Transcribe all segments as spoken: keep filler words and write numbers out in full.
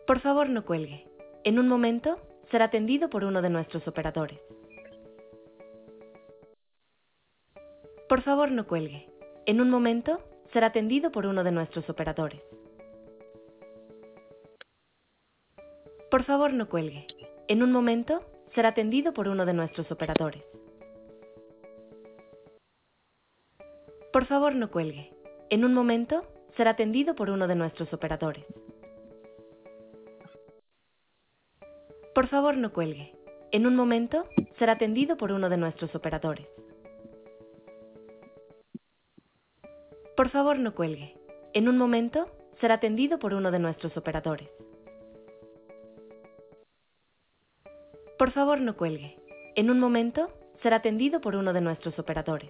Por favor, no cuelgue. En un momento, será atendido por uno de nuestros operadores. Por favor, no cuelgue. En un momento, será atendido por uno de nuestros operadores. Por favor, no cuelgue. En un momento, será atendido por uno de nuestros operadores. Por favor, no cuelgue. En un momento, será atendido por uno de nuestros operadores. Por favor, no cuelgue. En un momento, será atendido por uno de nuestros operadores. Por favor, no cuelgue. En un momento, será atendido por uno de nuestros operadores. Por favor, no cuelgue. En un momento, será atendido por uno de nuestros operadores.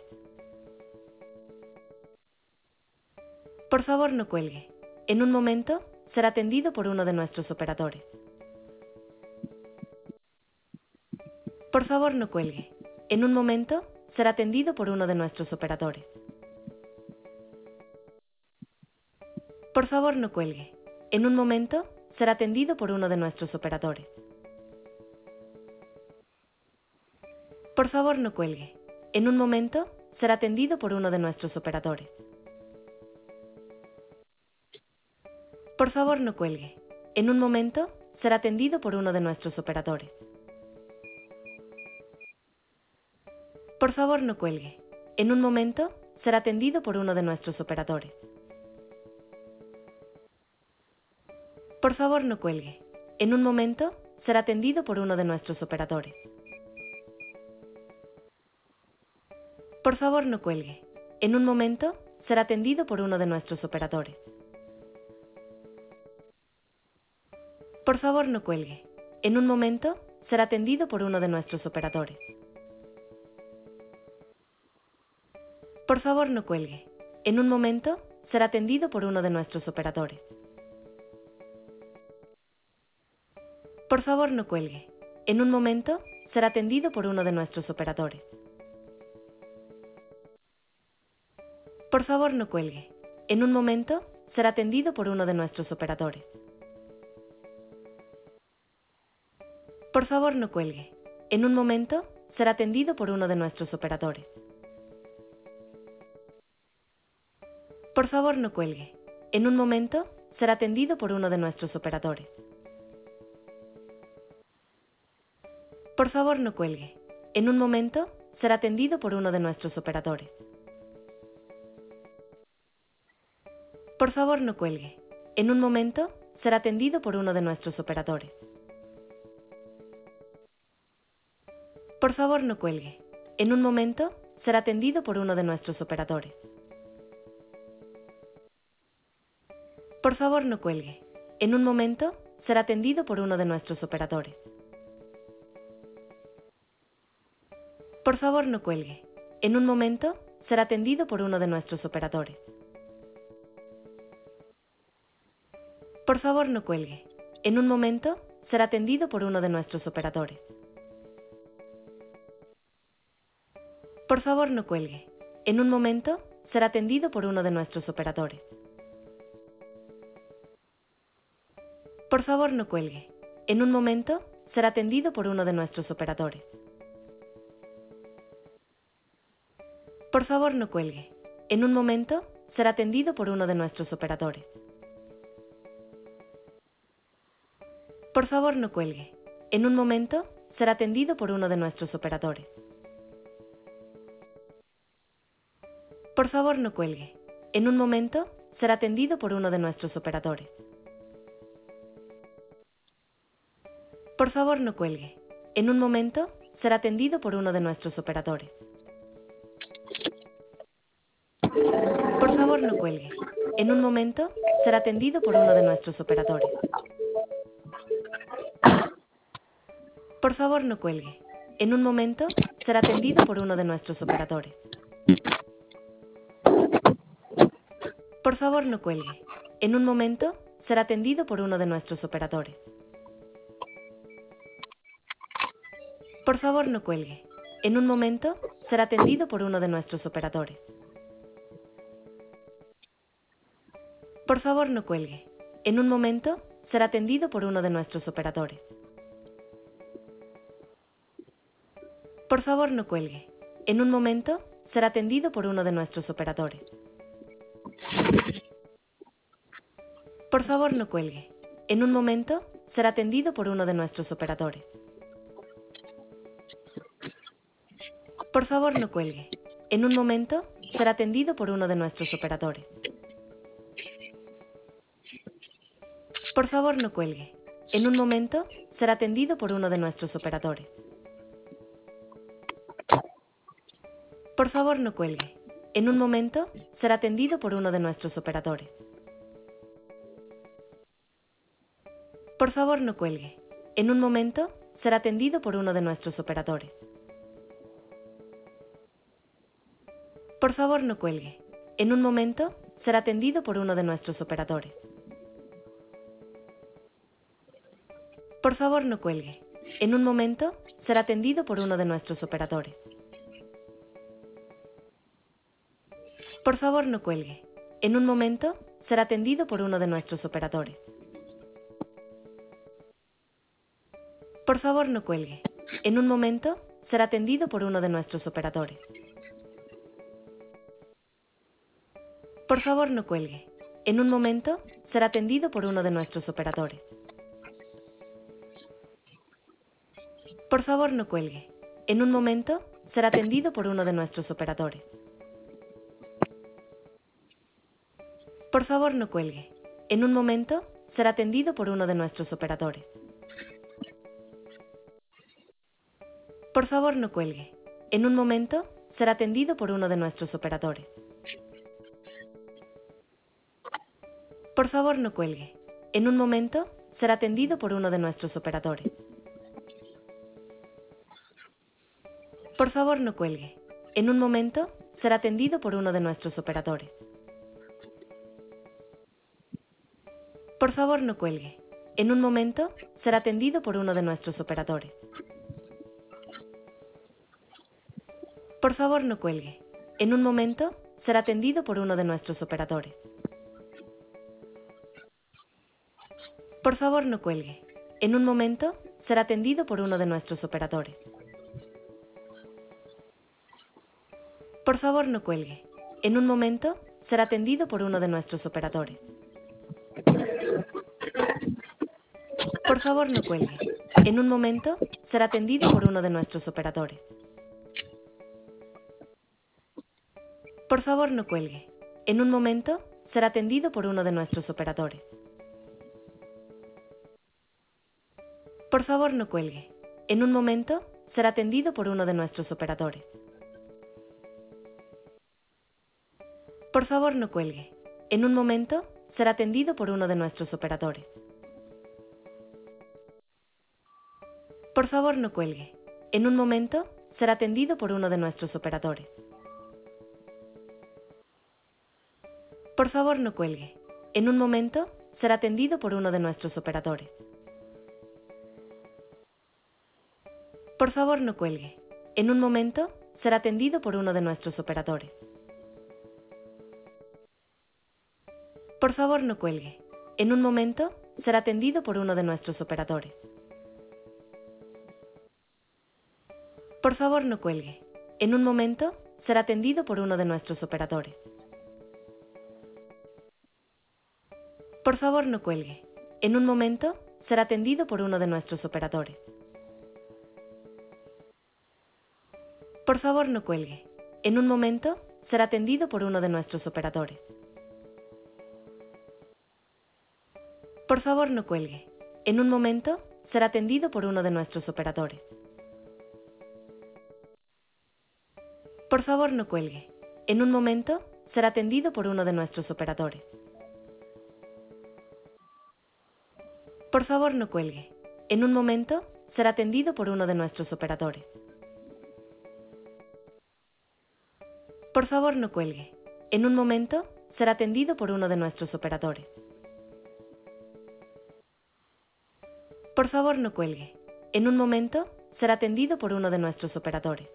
Por favor, no cuelgue. En un momento, será atendido por uno de nuestros operadores. Por favor, no cuelgue. En un momento, será atendido por uno de nuestros operadores. Por favor, no cuelgue. En un momento, será atendido por uno de nuestros operadores. Por favor, no cuelgue. En un momento, será atendido por uno de nuestros operadores. Por favor, no cuelgue. En un momento, será atendido por uno de nuestros operadores. Por favor, no cuelgue. En un momento, será atendido por uno de nuestros operadores. Por favor, no cuelgue. En un momento, será atendido por uno de nuestros operadores. Por favor, no cuelgue. En un momento, será atendido por uno de nuestros operadores. Por favor, no cuelgue. En un momento, será atendido por uno de nuestros operadores. Por favor, no cuelgue. En un momento, será atendido por uno de nuestros operadores. Por favor, no cuelgue. En un momento, será atendido por uno de nuestros operadores. Por favor, no cuelgue. En un momento, será atendido por uno de nuestros operadores. Por favor, no cuelgue. En un momento, será atendido por uno de nuestros operadores. Por favor, no cuelgue. En un momento, será atendido por uno de nuestros operadores. Por favor, no cuelgue. En un momento, será atendido por uno de nuestros operadores. Por favor, no cuelgue. En un momento, será atendido por uno de nuestros operadores. Por favor, no cuelgue. En un momento, será atendido por uno de nuestros operadores. Por favor, no cuelgue. En un momento, será atendido por uno de nuestros operadores. Por favor, no cuelgue. En un momento, será atendido por uno de nuestros operadores. Por favor, no cuelgue. En un momento, será atendido por uno de nuestros operadores. Por favor, no cuelgue. En un momento, será atendido por uno de nuestros operadores. Por favor, no cuelgue. En un momento, será atendido por uno de nuestros operadores. Por favor, no cuelgue. En un momento, será atendido por uno de nuestros operadores. Por favor, no cuelgue. En un momento, será atendido por uno de nuestros operadores. Por favor, no cuelgue. En un momento, será atendido por uno de nuestros operadores. Por favor, no cuelgue. En un momento, será atendido por uno de nuestros operadores. Por favor, no cuelgue. En un momento, será atendido por uno de nuestros operadores. Por favor, no cuelgue. En un momento, será atendido por uno de nuestros operadores. Por favor, no cuelgue. En un momento, será atendido por uno de nuestros operadores. Por favor, no cuelgue. En un momento, será atendido por uno de nuestros operadores. Por favor, no cuelgue. En un momento, será atendido por uno de nuestros operadores. Por favor, no cuelgue. En un momento, será atendido por uno de nuestros operadores. Por favor, no cuelgue. En un momento, será atendido por uno de nuestros operadores. Por favor, no cuelgue. En un momento, será atendido por uno de nuestros operadores. Por favor, no cuelgue. En un momento, será atendido por uno de nuestros operadores. Por favor, no cuelgue. En un momento, será atendido por uno de nuestros operadores. Por favor, no cuelgue. En un momento, será atendido por uno de nuestros operadores. Por favor, no cuelgue. En un momento, será atendido por uno de nuestros operadores. Por favor, no cuelgue. En un momento, será atendido por uno de nuestros operadores. Por favor, no cuelgue. En un momento, será atendido por uno de nuestros operadores. Por favor, no cuelgue. En un momento, será atendido por uno de nuestros operadores. Por favor, no cuelgue. En un momento, será atendido por uno de nuestros operadores. Por favor, no cuelgue. En un momento, será atendido por uno de nuestros operadores. Por favor, no cuelgue. En un momento, será atendido por uno de nuestros operadores. Por favor, no cuelgue. En un momento, será atendido por uno de nuestros operadores. Por favor, no cuelgue. En un momento, será atendido por uno de nuestros operadores. Por favor, no cuelgue. En un momento, será atendido por uno de nuestros operadores. Por favor, no cuelgue. En un momento, será atendido por uno de nuestros operadores. Por favor, no cuelgue. En un momento, será atendido por uno de nuestros operadores. Por favor, no cuelgue. En un momento, será atendido por uno de nuestros operadores. Por favor, no cuelgue. En un momento, será atendido por uno de nuestros operadores. Por favor, no cuelgue. En un momento, será atendido por uno de nuestros operadores. Por favor, no cuelgue. En un momento, será atendido por uno de nuestros operadores. Por favor, no cuelgue. En un momento, será atendido por uno de nuestros operadores. Por favor, no cuelgue. En un momento, será atendido por uno de nuestros operadores. Por favor, no cuelgue. En un momento, será atendido por uno de nuestros operadores. Por favor, no cuelgue. En un momento, será atendido por uno de nuestros operadores. Por favor, no cuelgue. En un momento, será atendido por uno de nuestros operadores. Por favor, no cuelgue. En un momento, será atendido por uno de nuestros operadores. Por favor, no cuelgue. En un momento, será atendido por uno de nuestros operadores. Por favor, no cuelgue. En un momento, será atendido por uno de nuestros operadores. Por favor, no cuelgue. En un momento, será atendido por uno de nuestros operadores. Por favor, no cuelgue. En un momento, será atendido por uno de nuestros operadores. Por favor, no cuelgue. En un momento, será atendido por uno de nuestros operadores. Por favor, no cuelgue. En un momento, será atendido por uno de nuestros operadores. Por favor, no cuelgue. En un momento, será atendido por uno de nuestros operadores. Por favor, no cuelgue. En un momento, será atendido por uno de nuestros operadores.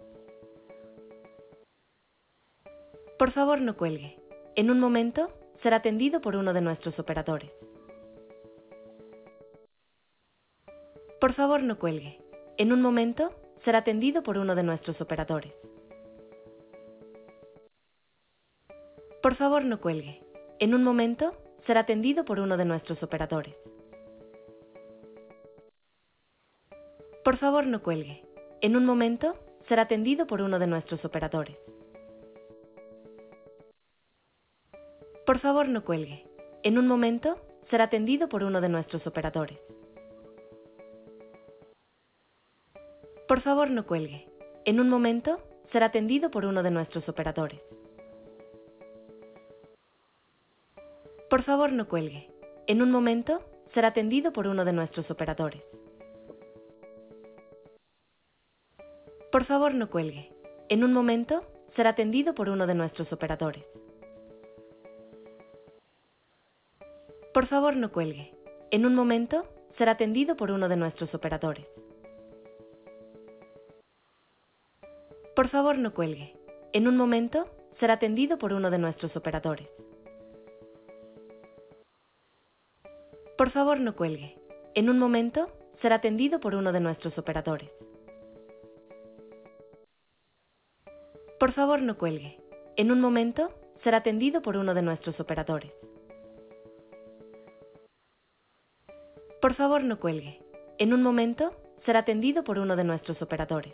Por favor, no cuelgue. En un momento, será atendido por uno de nuestros operadores. Por favor, no cuelgue. En un momento, será atendido por uno de nuestros operadores. Por favor, no cuelgue. En un momento, será atendido por uno de nuestros operadores. Por favor, no cuelgue. En un momento, será atendido por uno de nuestros operadores. Por favor, no cuelgue. En un momento, será atendido por uno de nuestros operadores. Por favor, no cuelgue. En un momento, será atendido por uno de nuestros operadores. Por favor, no cuelgue. En un momento, será atendido por uno de nuestros operadores. Por favor, no cuelgue. En un momento, será atendido por uno de nuestros operadores. Por favor, no cuelgue. En un momento, será atendido por uno de nuestros operadores. Por favor, no cuelgue. En un momento, será atendido por uno de nuestros operadores. Por favor, no cuelgue. En un momento, será atendido por uno de nuestros operadores. Por favor, no cuelgue. En un momento, será atendido por uno de nuestros operadores. Por favor, no cuelgue. En un momento, será atendido por uno de nuestros operadores.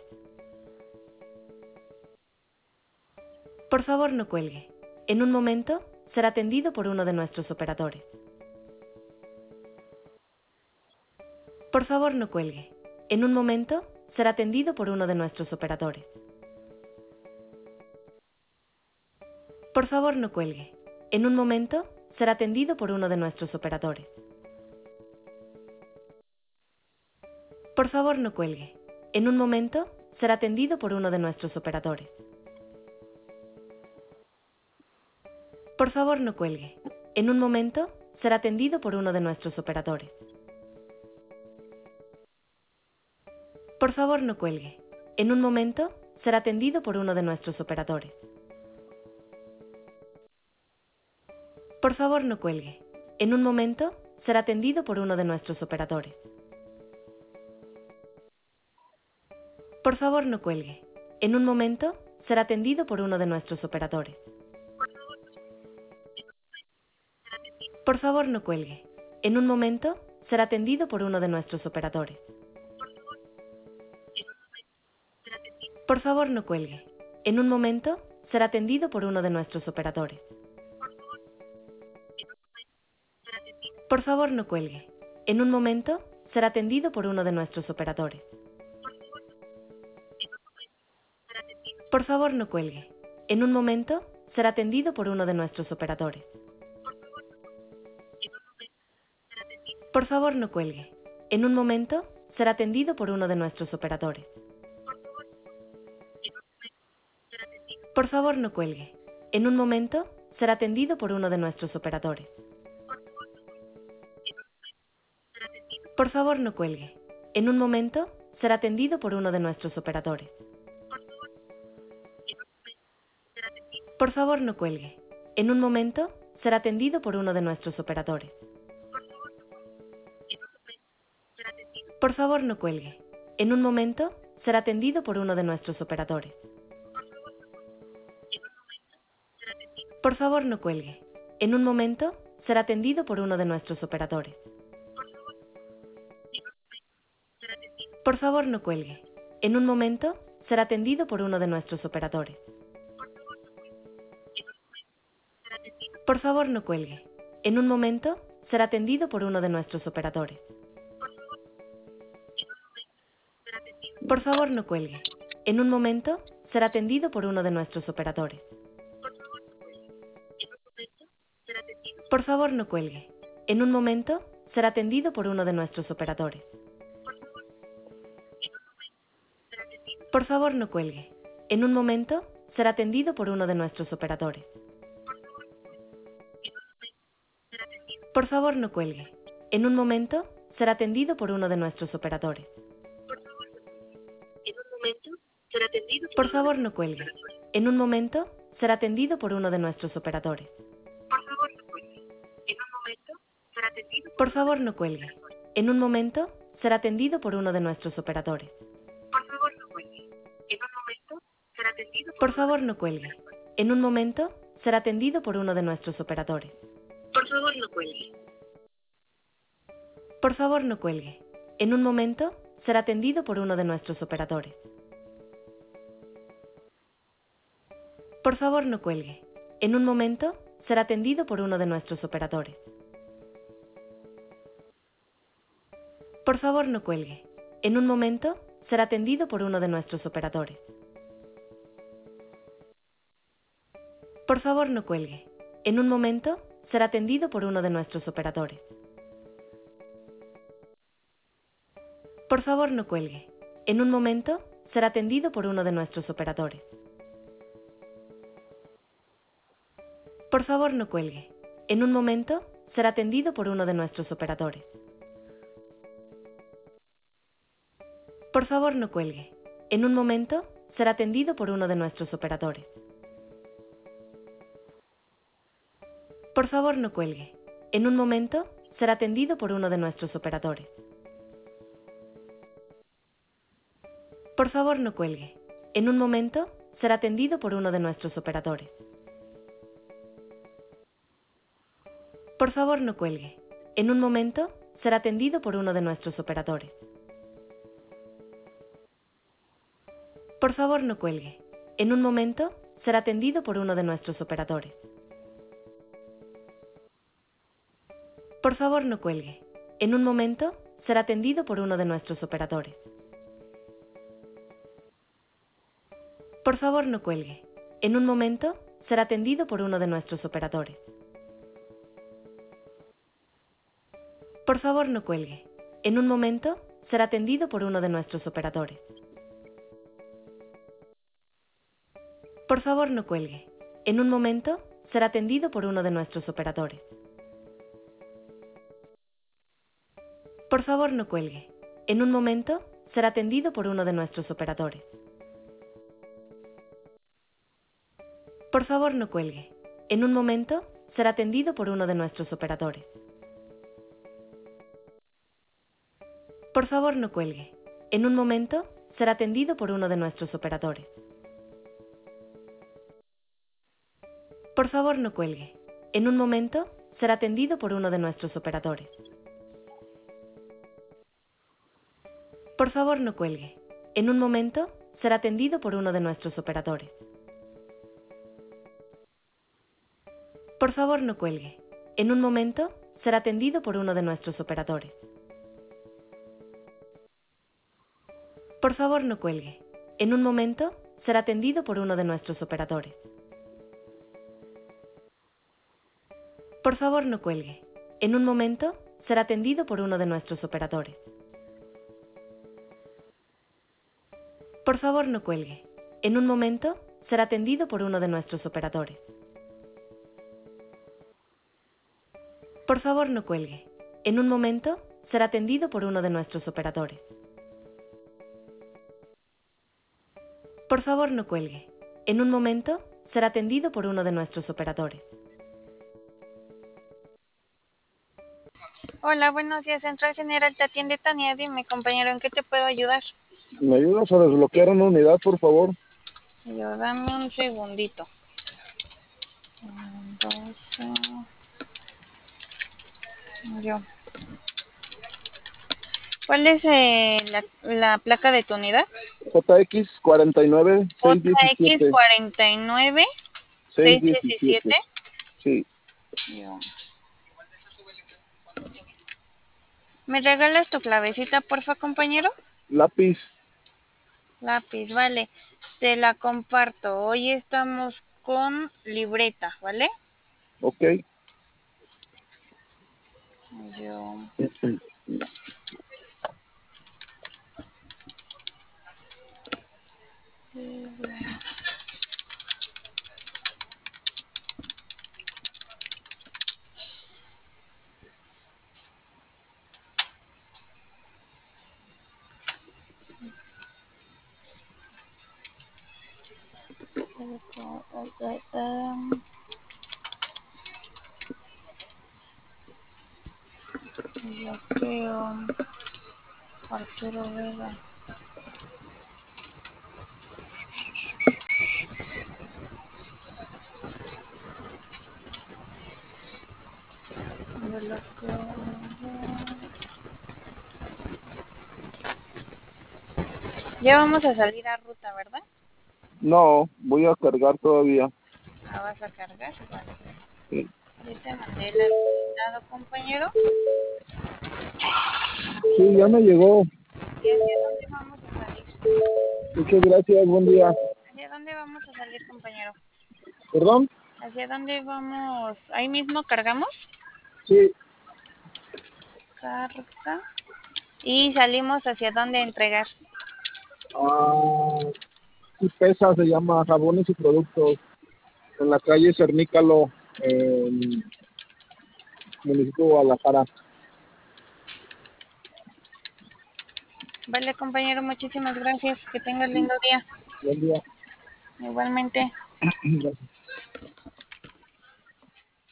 Por favor, no cuelgue. En un momento, será atendido por uno de nuestros operadores. Por favor, no cuelgue. En un momento, será atendido por uno de nuestros operadores. Por favor, no cuelgue. En un momento, será atendido por uno de nuestros operadores. Por favor, no cuelgue. En un momento, será atendido por uno de nuestros operadores. Por favor, no cuelgue. En un momento, será atendido por uno de nuestros operadores. Por favor, no cuelgue. En un momento, será atendido por uno de nuestros operadores. Por favor, no cuelgue. En un momento, será atendido por uno de nuestros operadores. Por favor, no cuelgue. En un momento, será atendido por uno de nuestros operadores. Por favor, no cuelgue. En un momento, será atendido por uno de nuestros operadores. Por favor, no cuelgue. En un momento, será atendido por uno de nuestros operadores. Por favor, no cuelgue. En un momento, será atendido por uno de nuestros operadores. Por favor, no cuelgue. En un momento, será atendido por uno de nuestros operadores. Por favor, no cuelgue. En un momento, será atendido por uno de nuestros operadores. Por favor, no cuelgue. En un momento, será atendido por uno de nuestros operadores. Por favor, no cuelgue. En un momento, será atendido por uno de nuestros operadores. Por favor, no cuelgue. En un momento, será atendido por uno de nuestros operadores. Por favor, no cuelgue. En un momento, será atendido por uno de nuestros operadores. Por favor, no cuelgue. En un momento, será atendido por uno de nuestros operadores. Por favor, no cuelgue. En un momento, será atendido por uno de nuestros operadores. Por favor, no cuelgue. En un momento, será atendido por uno de nuestros operadores. Por favor, no cuelgue. En un momento, será atendido por uno de nuestros operadores. Por favor, no cuelgue. En un momento, será atendido por uno de nuestros operadores. Por favor, no cuelgue. En un momento, será atendido por uno de nuestros operadores. Por favor, no cuelgue. En un momento, será atendido por uno de nuestros operadores. Por favor, no cuelgue. En un momento, será atendido por uno de nuestros operadores. Por favor, no cuelgue. En un momento, será atendido por uno de nuestros operadores. Por favor, no cuelgue. En un momento será atendido por Por uno favor, de no cuelgue. En un momento será atendido por uno de nuestros operadores. Por favor, no cuelgue. Por favor, no cuelgue. En un momento será atendido por uno de nuestros operadores. Por favor, no cuelgue. En un momento será atendido por uno de nuestros operadores. Por favor, no cuelgue. En un momento será atendido por uno de nuestros operadores. Por favor, no cuelgue. En un momento será atendido por uno de nuestros operadores. Por favor, no cuelgue. En un momento será atendido por uno de nuestros operadores. Por favor, no cuelgue. En un momento será atendido por uno de nuestros operadores. Por favor, no cuelgue. En un momento será atendido por uno de nuestros operadores. Por favor, no cuelgue. En un momento será atendido por uno de nuestros operadores. Por favor, no cuelgue. En un momento será atendido por uno de nuestros operadores. Por favor, no cuelgue. En un momento será atendido por uno de nuestros operadores. Por favor, no cuelgue. En un momento será atendido por uno de nuestros operadores. Por favor, no cuelgue. En un momento será atendido por uno de nuestros operadores. Por favor, no cuelgue. En un momento será atendido por uno de nuestros operadores. Por favor, no cuelgue. En un momento será atendido por uno de nuestros operadores. Por favor, no cuelgue. En un momento será atendido por uno de nuestros operadores. Por favor, no cuelgue. En un momento será atendido por uno de nuestros operadores. Por favor, no cuelgue. En un momento será atendido por uno de nuestros operadores. Por favor, no cuelgue. En un momento será atendido por uno de nuestros operadores. Por favor, no cuelgue. En un momento será atendido por uno de nuestros operadores. Por favor, no cuelgue. En un momento será atendido por uno de nuestros operadores. Por favor, no cuelgue. En un momento será atendido por uno de nuestros operadores. Por favor, no cuelgue. En un momento será atendido por uno de nuestros operadores. Por favor, no cuelgue. En un momento será atendido por uno de nuestros operadores. Por favor, no cuelgue. En un momento será atendido por uno de nuestros operadores. Por favor, no cuelgue. En un momento será atendido por uno de nuestros operadores. Por favor, no cuelgue. En un momento será atendido por uno de nuestros operadores. Hola, buenos días. Central General, te atiende Tania. Dime, compañero, ¿en qué te puedo ayudar? ¿Me ayudas a desbloquear una unidad, por favor? Yo, dame un segundito. doce. Yo. ¿Cuál es eh, la, la placa de tu unidad? J X cuarenta y nueve seiscientos J X diecisiete. cuarenta y nueve seiscientos diecisiete. Sí. Yo. ¿Me regalas tu clavecita, porfa, compañero? Lápiz. Lápiz, vale. Te la comparto. Hoy estamos con libreta, ¿vale? Ok. Yo. Yo creo. Arturo Vega. Ya vamos a salir a ruta, ¿verdad? No, voy a cargar todavía. Ah, vas a cargar. Vale. Sí. Ya te mandé el listado, compañero. Sí, ya me llegó. ¿Y hacia dónde vamos a salir? Muchas gracias, buen día. ¿Hacia dónde vamos a salir, compañero? ¿Perdón? ¿Hacia dónde vamos? ¿Ahí mismo cargamos? Sí, Carga. Y salimos hacia dónde a entregar. ah, sí pesa, se llama Jabones y Productos, en la calle Cernícalo, en municipio de Guadalajara. Vale, compañero, muchísimas gracias. Que tengas lindo día. Buen día. Igualmente. Gracias.